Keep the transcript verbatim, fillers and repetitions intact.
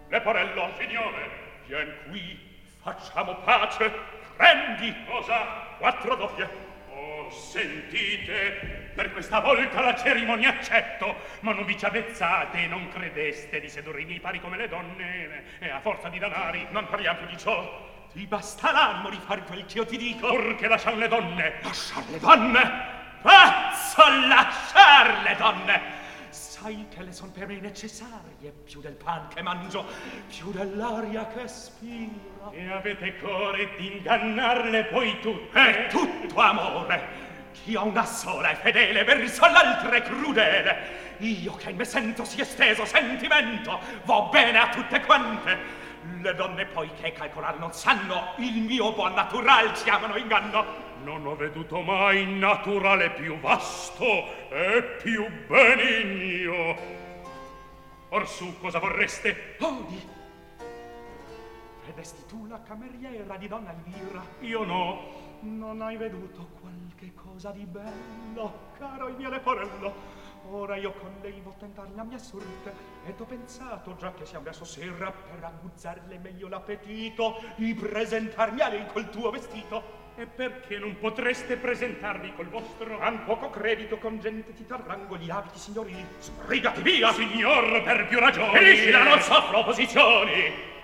Leporello, signore, vien qui, facciamo pace. Prendi. Cosa? Quattro doppie. Oh, sentite, per questa volta la cerimonia accetto, ma non vi ci avvezzate, non credeste di sedurre i miei pari come le donne, e a forza di danari. Non parliamo più di ciò. Ti basta l'animo di fare quel che io ti dico. Purché lasciar le donne. Lasciar le donne? Pazzo, lasciar le donne! Sai che le son per me necessarie, più del pan che mangio, più dell'aria che spiro. E avete core di ingannarle poi tutte? È tutto amore. Chi ha una sola è fedele, verso l'altra è crudele. Io che in me sento si esteso sentimento, vo bene a tutte quante. Le donne poi che calcolar non sanno, il mio buon natural chiamano inganno. Non ho veduto mai naturale più vasto e più benigno. Orsù, cosa vorreste? Odi! Vedesti tu la cameriera di donna Elvira? Io no. Non hai veduto qualche cosa di bello, caro il mio Leporello? Ora io con lei vo tentar la mia sorte ed ho pensato, già che siamo verso sera, per agguzzarle meglio l'appetito, di presentarmi a lei col tuo vestito. E perché non potreste presentarvi col vostro? Han poco credito con gente ti tarrango gli abiti signorili. Sbrigati via! Signor, per più ragioni! Finiscila, non soffro opposizioni!